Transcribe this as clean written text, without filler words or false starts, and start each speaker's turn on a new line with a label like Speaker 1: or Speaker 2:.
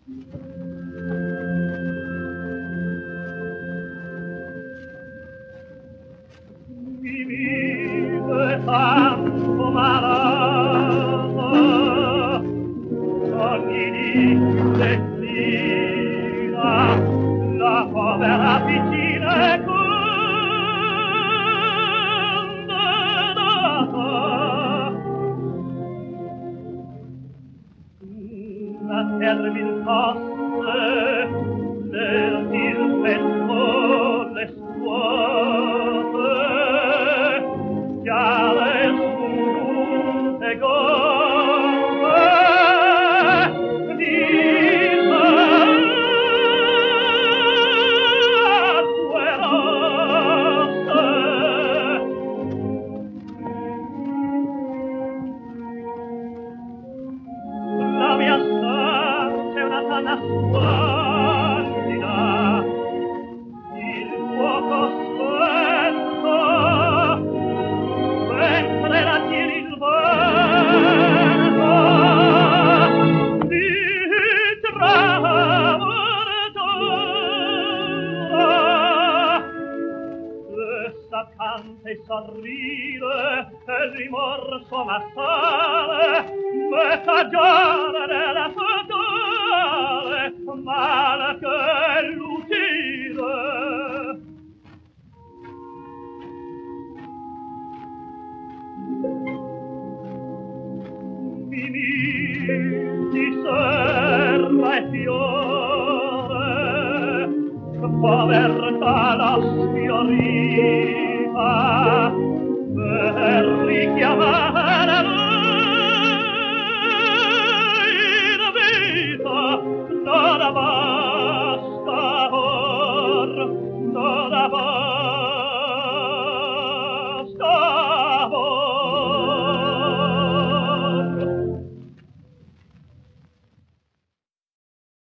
Speaker 1: Mi vive tanto malato, ogni dì la povera piccina è condannata. Una termin fosse del dispetto le scuole, chiare e gonne di acque rosse. La mia stanza è una tana splendida, il fuoco spento, mentre la tiri il vento, di travertore. Essa canta e sorride, e il rimorso m'assale, metà giorno nella fatale, male che l'uccide. Di serra e fiore, povertà la sfioriva, per richiamare